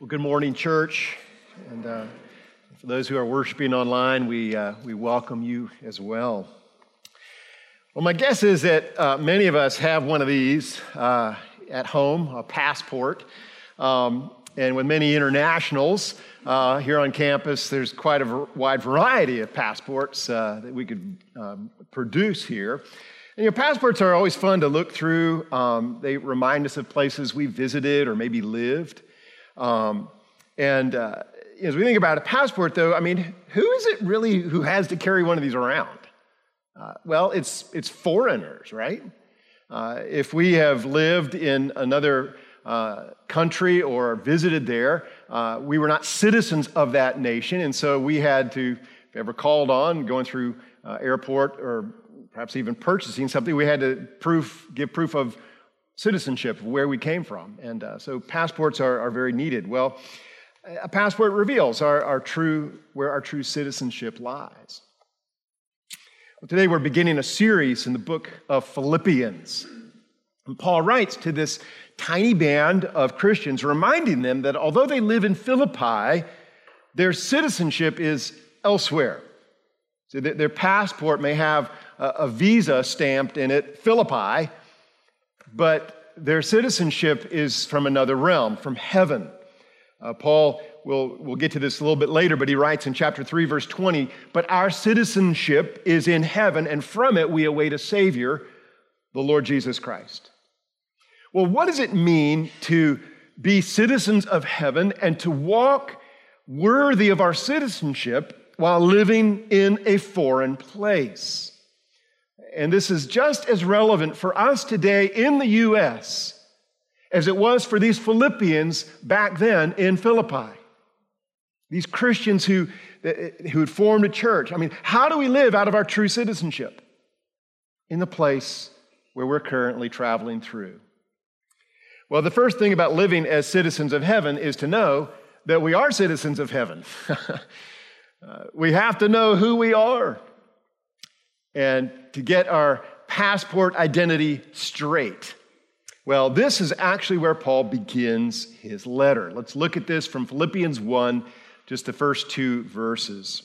Well, good morning, church. And for those who are worshiping online, we welcome you as well. Well, my guess is that many of us have one of these at home, a passport. And with many internationals here on campus, there's quite a wide variety of passports that we could produce here. And your passports are always fun to look through. They remind us of places we visited or maybe lived. As we think about a passport, though, I mean, who is it really who has to carry one of these around? Well, it's foreigners, right? If we have lived in another country or visited there, we were not citizens of that nation, and so we had to, if ever called on, going through airport or perhaps even purchasing something, we had to give proof of citizenship, where we came from. And so passports are very needed. Well, a passport reveals where our true citizenship lies. Well, today we're beginning a series in the book of Philippians. And Paul writes to this tiny band of Christians, reminding them that although they live in Philippi, their citizenship is elsewhere. So their passport may have a visa stamped in it, Philippi, but their citizenship is from another realm, from heaven. Paul we'll get to this a little bit later, but he writes in chapter 3, verse 20, "But our citizenship is in heaven, and from it we await a Savior, the Lord Jesus Christ." Well, what does it mean to be citizens of heaven and to walk worthy of our citizenship while living in a foreign place? And this is just as relevant for us today in the U.S. as it was for these Philippians back then in Philippi. These Christians who had formed a church. I mean, how do we live out of our true citizenship? In the place where we're currently traveling through. Well, the first thing about living as citizens of heaven is to know that we are citizens of heaven. We have to know who we are and to get our passport identity straight. Well, this is actually where Paul begins his letter. Let's look at this from Philippians 1, just the first two verses.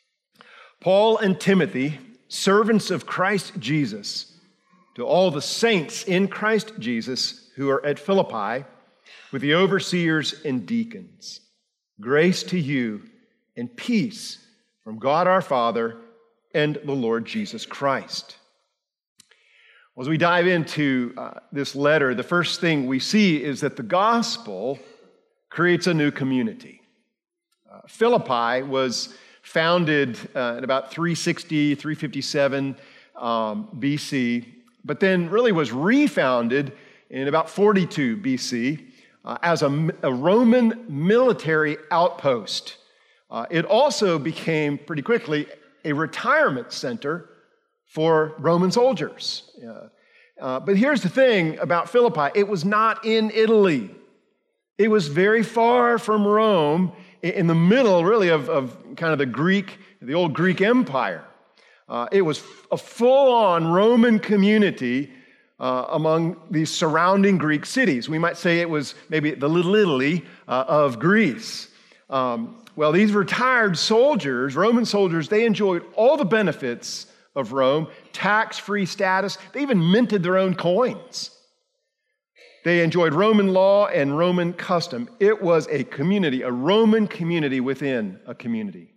Paul and Timothy, servants of Christ Jesus, to all the saints in Christ Jesus who are at Philippi, with the overseers and deacons. Grace to you and peace from God our Father and the Lord Jesus Christ. Well, as we dive into this letter, the first thing we see is that the gospel creates a new community. Philippi was founded in about 360, 357 BC, but then really was refounded in about 42 BC as a Roman military outpost. It also became pretty quickly a retirement center for Roman soldiers. But here's the thing about Philippi. It was not in Italy. It was very far from Rome, in the middle, really, of kind of the old Greek Empire. It was a full-on Roman community among these surrounding Greek cities. We might say it was maybe the Little Italy of Greece. Well, these retired soldiers, Roman soldiers, they enjoyed all the benefits of Rome, tax-free status. They even minted their own coins. They enjoyed Roman law and Roman custom. It was a community, a Roman community within a community.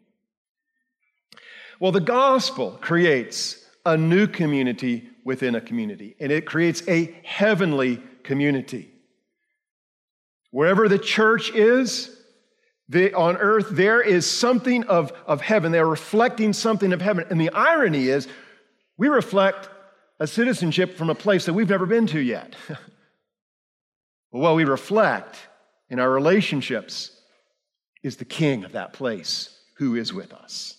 Well, the gospel creates a new community within a community, and it creates a heavenly community. Wherever the church is, on earth, there is something of heaven. They're reflecting something of heaven. And the irony is, we reflect a citizenship from a place that we've never been to yet. What we reflect in our relationships is the king of that place who is with us.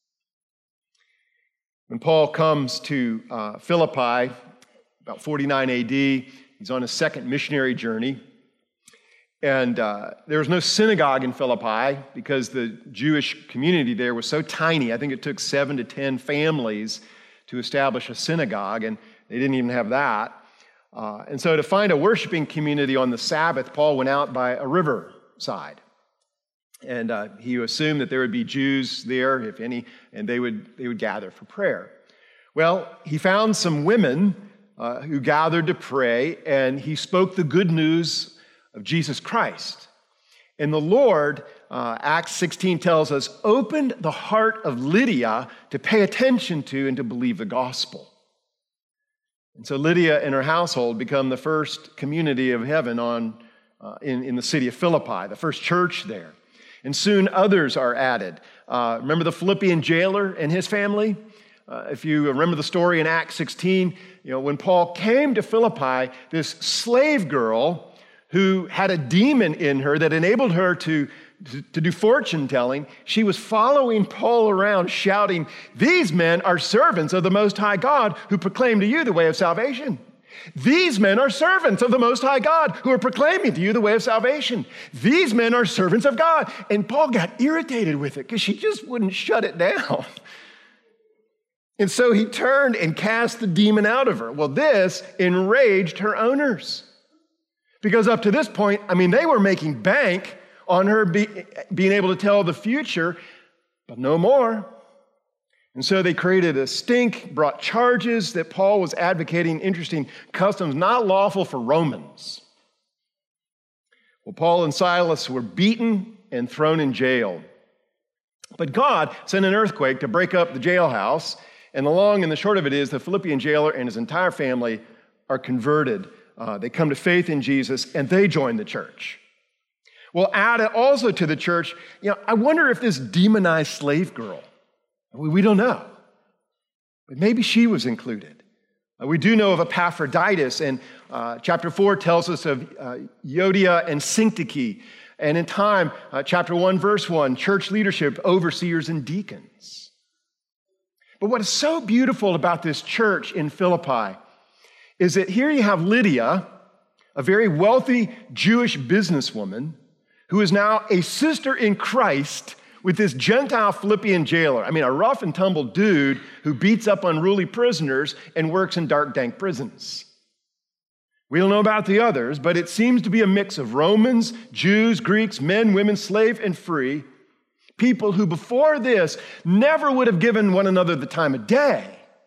When Paul comes to Philippi, about 49 AD, he's on his second missionary journey. And there was no synagogue in Philippi because the Jewish community there was so tiny. I think it took 7 to 10 families to establish a synagogue, and they didn't even have that. And so to find a worshiping community on the Sabbath, Paul went out by a riverside. And he assumed that there would be Jews there, if any, and they would gather for prayer. Well, he found some women who gathered to pray, and he spoke the good news of Jesus Christ. And the Lord, Acts 16 tells us, opened the heart of Lydia to pay attention to and to believe the gospel. And so Lydia and her household become the first community of heaven in the city of Philippi, the first church there. And soon others are added. Remember the Philippian jailer and his family? If you remember the story in Acts 16, when Paul came to Philippi, this slave girl who had a demon in her that enabled her to do fortune telling, she was following Paul around shouting, "These men are servants of the Most High God who proclaim to you the way of salvation. These men are servants of the Most High God who are proclaiming to you the way of salvation. These men are servants of God." And Paul got irritated with it because she just wouldn't shut it down. And so he turned and cast the demon out of her. Well, this enraged her owners. Because up to this point, they were making bank on her being able to tell the future, but no more. And so they created a stink, brought charges that Paul was advocating interesting customs not lawful for Romans. Well, Paul and Silas were beaten and thrown in jail. But God sent an earthquake to break up the jailhouse, and the long and the short of it is the Philippian jailer and his entire family are converted. They come to faith in Jesus, and they join the church. Well, add also to the church, I wonder if this demonized slave girl, we don't know, but maybe she was included. We do know of Epaphroditus, and chapter 4 tells us of Euodia and Syntyche. And in time, chapter 1, verse 1, church leadership, overseers, and deacons. But what is so beautiful about this church in Philippi is that here you have Lydia, a very wealthy Jewish businesswoman, who is now a sister in Christ with this Gentile Philippian jailer. A rough and tumble dude who beats up unruly prisoners and works in dark, dank prisons. We don't know about the others, but it seems to be a mix of Romans, Jews, Greeks, men, women, slave, and free, people who before this never would have given one another the time of day,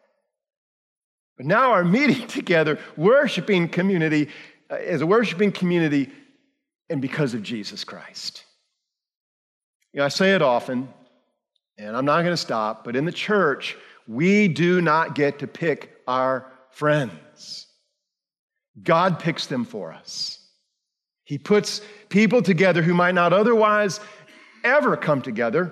but now are meeting together, worshiping community, as a worshiping community, and because of Jesus Christ. I say it often, and I'm not going to stop, but in the church, we do not get to pick our friends. God picks them for us. He puts people together who might not otherwise ever come together,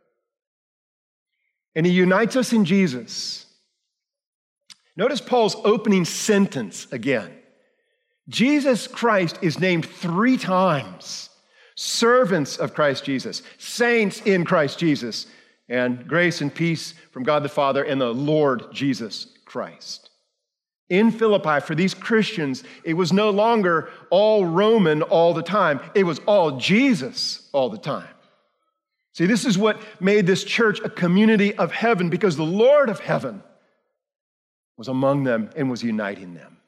and he unites us in Jesus. Notice Paul's opening sentence again. Jesus Christ is named 3 times. Servants of Christ Jesus, saints in Christ Jesus, and grace and peace from God the Father and the Lord Jesus Christ. In Philippi, for these Christians, it was no longer all Roman all the time. It was all Jesus all the time. See, this is what made this church a community of heaven, because the Lord of heaven was among them and was uniting them.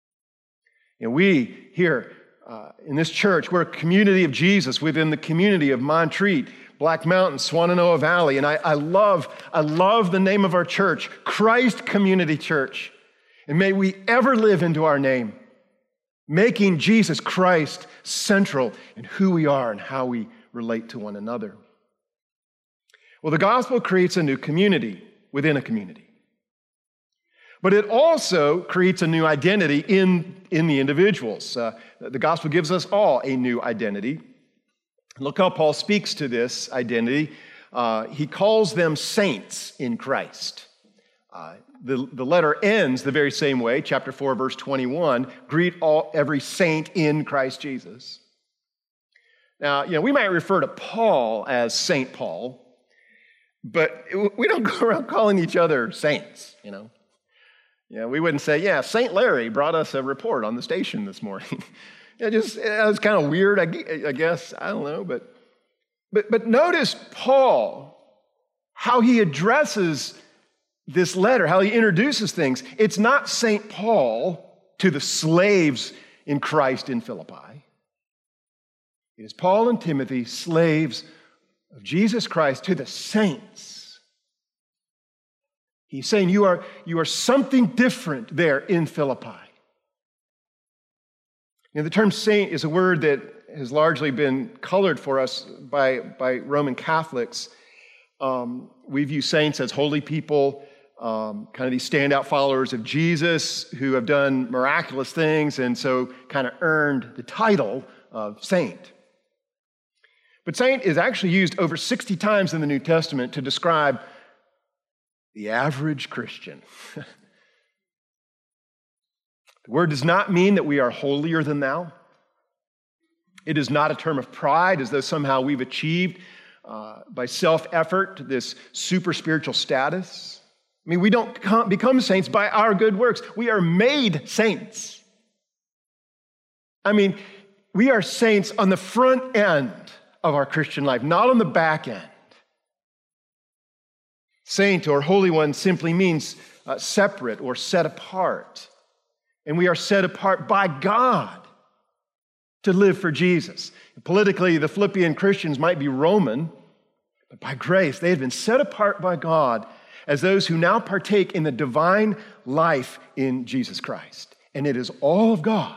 And we here in this church, we're a community of Jesus within the community of Montreat, Black Mountain, Swannanoa Valley. And I love the name of our church, Christ Community Church. And may we ever live into our name, making Jesus Christ central in who we are and how we relate to one another. Well, the gospel creates a new community within a community. But it also creates a new identity in the individuals. The gospel gives us all a new identity. Look how Paul speaks to this identity. He calls them saints in Christ. The letter ends the very same way, chapter 4, verse 21, greet every saint in Christ Jesus. Now, we might refer to Paul as Saint Paul, but we don't go around calling each other saints, we wouldn't say, St. Larry brought us a report on the station this morning. It was kind of weird, I guess. I don't know. But notice Paul, how he addresses this letter, how he introduces things. It's not St. Paul to the slaves in Christ in Philippi. It is Paul and Timothy, slaves of Jesus Christ to the saints. He's saying you are something different there in Philippi. The term saint is a word that has largely been colored for us by Roman Catholics. We view saints as holy people, kind of these standout followers of Jesus who have done miraculous things and so kind of earned the title of saint. But saint is actually used over 60 times in the New Testament to describe the average Christian. The word does not mean that we are holier than thou. It is not a term of pride, as though somehow we've achieved by self-effort this super spiritual status. I mean, we don't become saints by our good works. We are made saints. I mean, we are saints on the front end of our Christian life, not on the back end. Saint or Holy One simply means separate or set apart. And we are set apart by God to live for Jesus. Politically, the Philippian Christians might be Roman, but by grace, they had been set apart by God as those who now partake in the divine life in Jesus Christ. And it is all of God.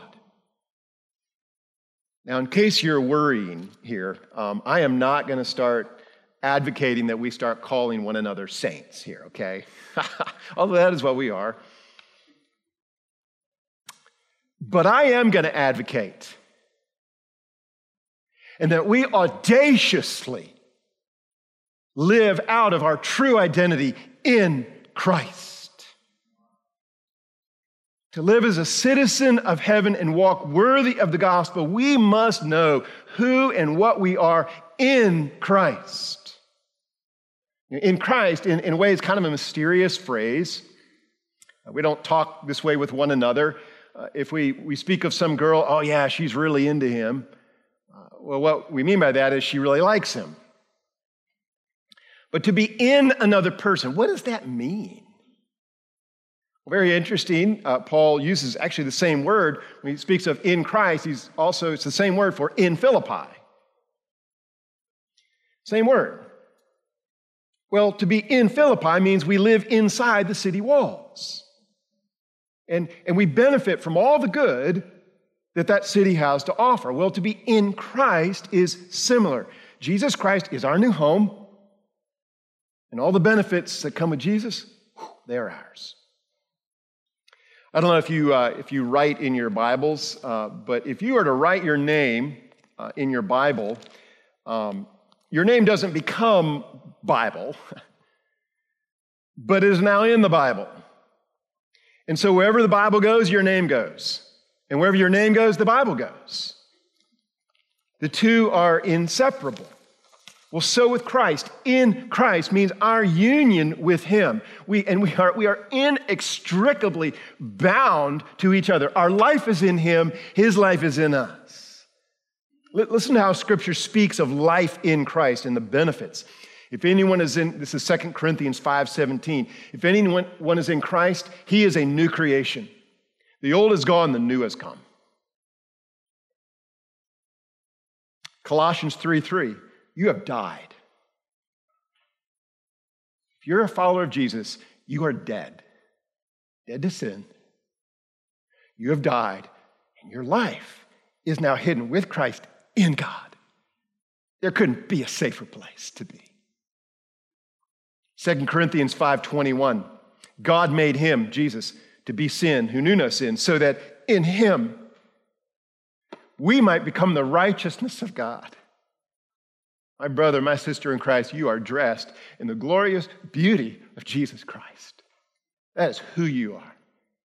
Now, in case you're worrying here, I am not going to start advocating that we start calling one another saints here, okay? Although that is what we are. But I am going to advocate and that we audaciously live out of our true identity in Christ. To live as a citizen of heaven and walk worthy of the gospel, we must know who and what we are in Christ. In Christ, in a way, is kind of a mysterious phrase. We don't talk this way with one another. If we speak of some girl, oh yeah, she's really into him. Well, what we mean by that is she really likes him. But to be in another person, what does that mean? Well, very interesting. Paul uses actually the same word when he speaks of in Christ. It's the same word for in Philippi. Same word. Well, to be in Philippi means we live inside the city walls. And we benefit from all the good that city has to offer. Well, to be in Christ is similar. Jesus Christ is our new home, and all the benefits that come with Jesus, they're ours. I don't know if you write in your Bibles, but if you were to write your name in your Bible, your name doesn't become Bible, but is now in the Bible. And so wherever the Bible goes, your name goes. And wherever your name goes, the Bible goes. The two are inseparable. Well, so with Christ. In Christ means our union with Him. We are inextricably bound to each other. Our life is in Him. His life is in us. Listen to how Scripture speaks of life in Christ and the benefits. If anyone is in, this is 2 Corinthians 5:17. If anyone is in Christ, he is a new creation. The old is gone, the new has come. Colossians 3:3, you have died. If you're a follower of Jesus, you are dead. Dead to sin. You have died, and your life is now hidden with Christ in God. There couldn't be a safer place to be. 2 Corinthians 5:21, God made him, Jesus, to be sin who knew no sin, so that in him we might become the righteousness of God. My brother, my sister in Christ, you are dressed in the glorious beauty of Jesus Christ. That is who you are.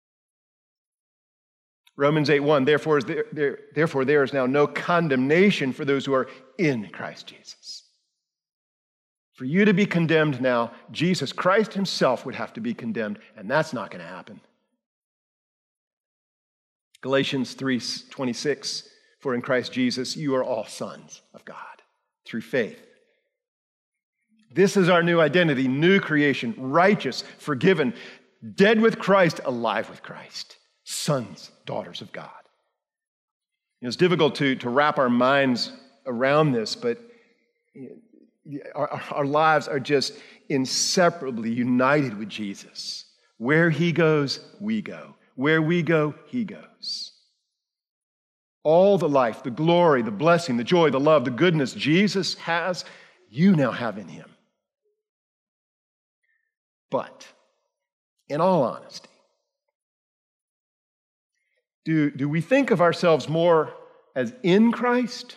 Romans 8:1, therefore there is now no condemnation for those who are in Christ Jesus. For you to be condemned now, Jesus Christ himself would have to be condemned, and that's not going to happen. Galatians 3:26, for in Christ Jesus you are all sons of God through faith. This is our new identity, new creation, righteous, forgiven, dead with Christ, alive with Christ, sons, daughters of God. It's difficult to wrap our minds around this, but our lives are just inseparably united with Jesus. Where he goes, we go. Where we go, he goes. All the life, the glory, the blessing, the joy, the love, the goodness Jesus has, you now have in him. But, in all honesty, do we think of ourselves more as in Christ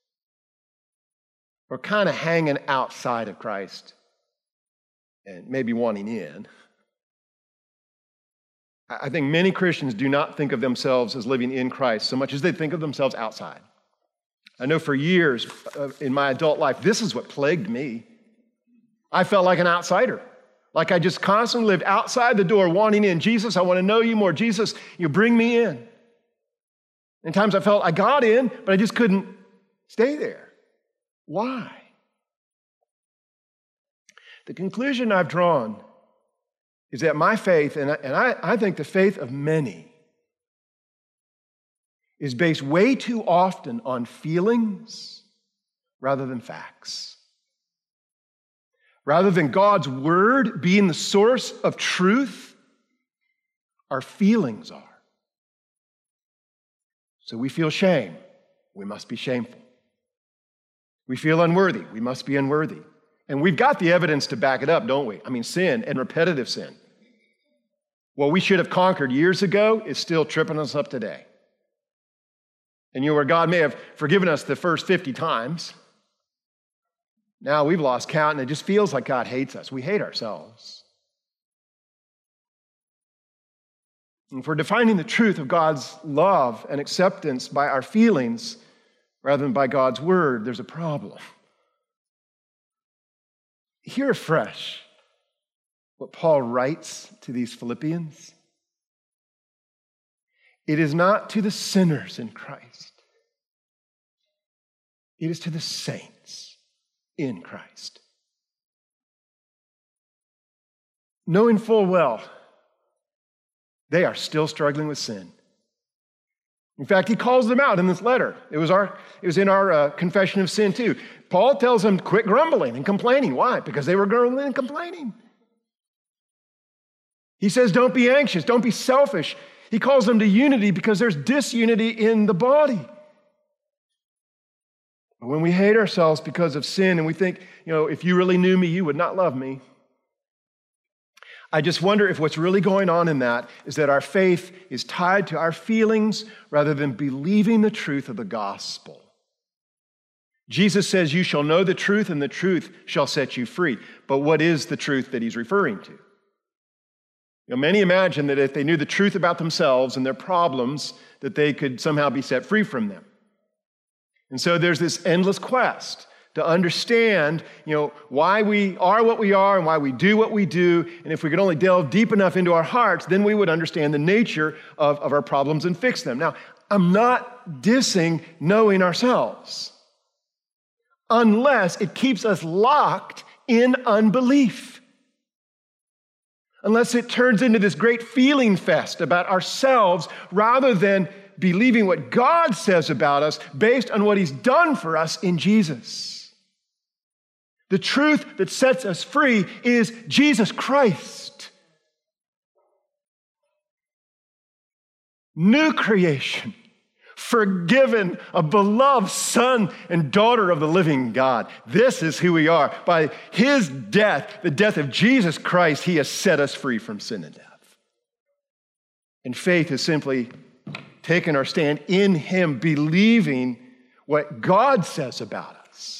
or kind of hanging outside of Christ and maybe wanting in? I think many Christians do not think of themselves as living in Christ so much as they think of themselves outside. I know for years in my adult life, this is what plagued me. I felt like an outsider, like I just constantly lived outside the door wanting in. Jesus, I want to know you more. Jesus, you bring me in. And times I felt I got in, but I just couldn't stay there. Why? The conclusion I've drawn is that my faith, and I think the faith of many, is based way too often on feelings rather than facts. Rather than God's word being the source of truth, our feelings are. So we feel shame, we must be shameful. We feel unworthy, we must be unworthy. And we've got the evidence to back it up, don't we? I mean, sin and repetitive sin. What we should have conquered years ago is still tripping us up today. And where God may have forgiven us the first 50 times, now we've lost count and it just feels like God hates us. We hate ourselves. And if we're defining the truth of God's love and acceptance by our feelings rather than by God's word, there's a problem. Hear afresh what Paul writes to these Philippians. It is not to the sinners in Christ. It is to the saints in Christ. Knowing full well they are still struggling with sin. In fact, he calls them out in this letter. It was in our confession of sin too. Paul tells them, quit grumbling and complaining. Why? Because they were grumbling and complaining. He says, don't be anxious, don't be selfish. He calls them to unity because there's disunity in the body. When we hate ourselves because of sin and we think, if you really knew me, you would not love me. I just wonder if what's really going on in that is that our faith is tied to our feelings rather than believing the truth of the gospel. Jesus says, you shall know the truth and the truth shall set you free. But what is the truth that he's referring to? Many imagine that if they knew the truth about themselves and their problems, that they could somehow be set free from them. And so there's this endless quest to understand, why we are what we are and why we do what we do. And if we could only delve deep enough into our hearts, then we would understand the nature of our problems and fix them. Now, I'm not dissing knowing ourselves, unless it keeps us locked in unbelief. Unless it turns into this great feeling fest about ourselves rather than believing what God says about us based on what he's done for us in Jesus. The truth that sets us free is Jesus Christ. New creation, forgiven, a beloved son and daughter of the living God. This is who we are. By his death, the death of Jesus Christ, he has set us free from sin and death. And faith is simply taking our stand in him, believing what God says about us.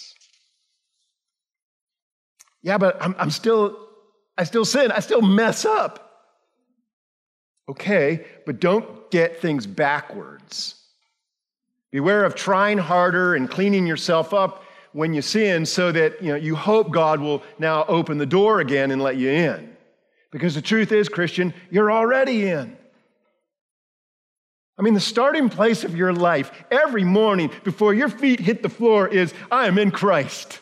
Yeah, but I still sin. I still mess up. Okay, but don't get things backwards. Beware of trying harder and cleaning yourself up when you sin so that you hope God will now open the door again and let you in. Because the truth is, Christian, you're already in. I mean, the starting place of your life every morning before your feet hit the floor is, I am in Christ.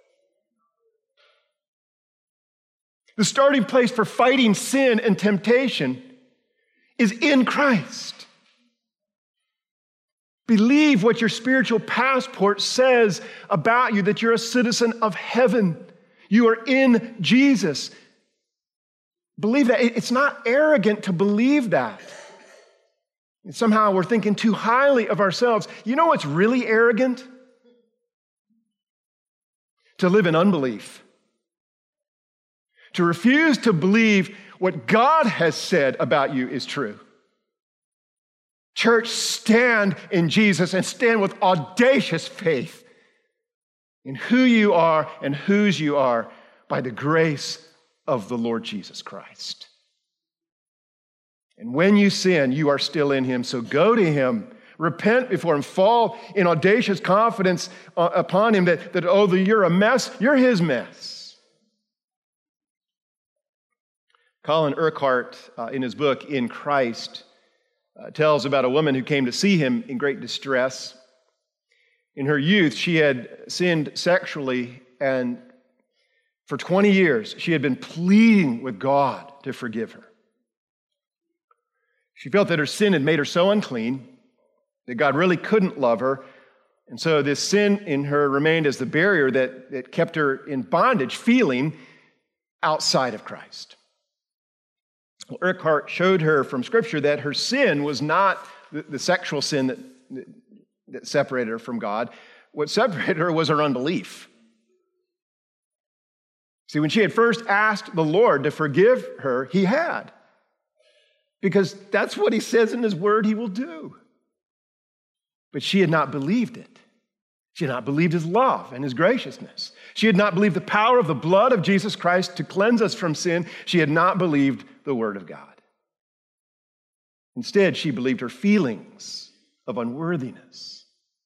The starting place for fighting sin and temptation is in Christ. Believe what your spiritual passport says about you, that you're a citizen of heaven. You are in Jesus. Believe that. It's not arrogant to believe that. And somehow we're thinking too highly of ourselves. You know what's really arrogant? To live in unbelief. To refuse to believe what God has said about you is true. Church, stand in Jesus and stand with audacious faith in who you are and whose you are by the grace of the Lord Jesus Christ. And when you sin, you are still in Him. So go to Him, repent before Him, fall in audacious confidence upon Him that though you're a mess, you're His mess. Colin Urquhart, in his book, In Christ, tells about a woman who came to see him in great distress. In her youth, she had sinned sexually, and for 20 years, she had been pleading with God to forgive her. She felt that her sin had made her so unclean that God really couldn't love her, and so this sin in her remained as the barrier that kept her in bondage, feeling outside of Christ. Well, Urquhart showed her from Scripture that her sin was not the sexual sin that separated her from God. What separated her was her unbelief. See, when she had first asked the Lord to forgive her, He had. Because that's what He says in His Word He will do. But she had not believed it. She had not believed His love and His graciousness. She had not believed the power of the blood of Jesus Christ to cleanse us from sin. She had not believed the Word of God. Instead, she believed her feelings of unworthiness.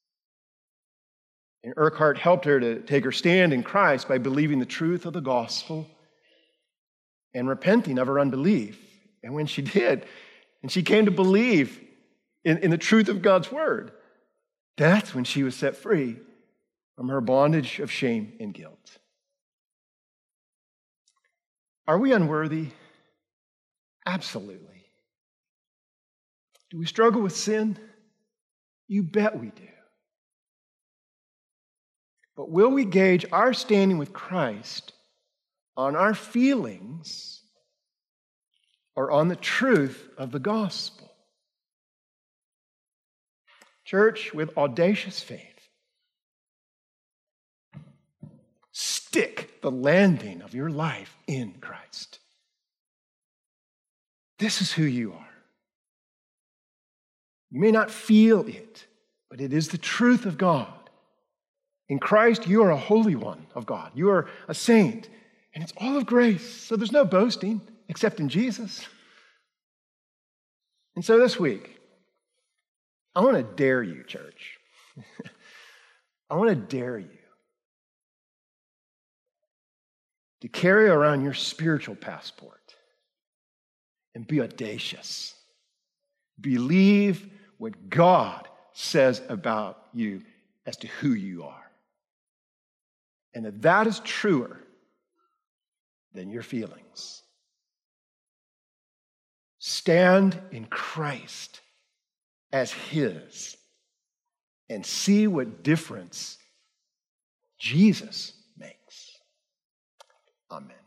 And Urquhart helped her to take her stand in Christ by believing the truth of the gospel and repenting of her unbelief. And when she did, and she came to believe in the truth of God's Word, that's when she was set free from her bondage of shame and guilt. Are we unworthy? Absolutely. Do we struggle with sin? You bet we do. But will we gauge our standing with Christ on our feelings or on the truth of the gospel? Church, with audacious faith, stick the landing of your life in Christ. This is who you are. You may not feel it, but it is the truth of God. In Christ, you are a holy one of God. You are a saint, and it's all of grace. So there's no boasting except in Jesus. And so this week, I want to dare you, church. I want to dare you to carry around your spiritual passport and be audacious. Believe what God says about you as to who you are. And that is truer than your feelings. Stand in Christ as His and see what difference Jesus makes. Amen.